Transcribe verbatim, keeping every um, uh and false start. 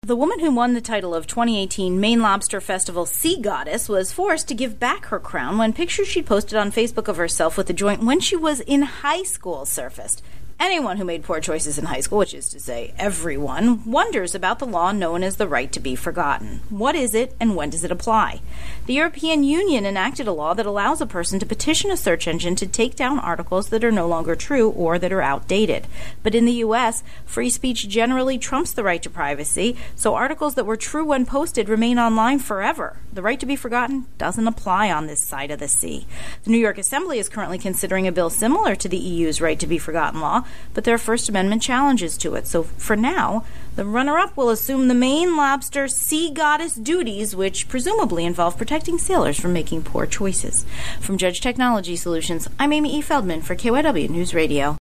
The woman who won the title of twenty eighteen Maine Lobster Festival Sea Goddess was forced to give back her crown when pictures she'd posted on Facebook of herself with the joint when she was in high school surfaced. Anyone who made poor choices in high school, which is to say everyone, wonders about the law known as the right to be forgotten. What is it, and when does it apply? The European Union enacted a law that allows a person to petition a search engine to take down articles that are no longer true or that are outdated. But in the U S, free speech generally trumps the right to privacy, so articles that were true when posted remain online forever. The right to be forgotten doesn't apply on this side of the sea. The New York Assembly is currently considering a bill similar to the E U's right to be forgotten law, but there are First Amendment challenges to it. So for now, the runner-up will assume the Maine Lobster Sea Goddess duties, which presumably involve protecting sailors from making poor choices. From Judge Technology Solutions, I'm Amy E. Feldman for K Y W News Radio.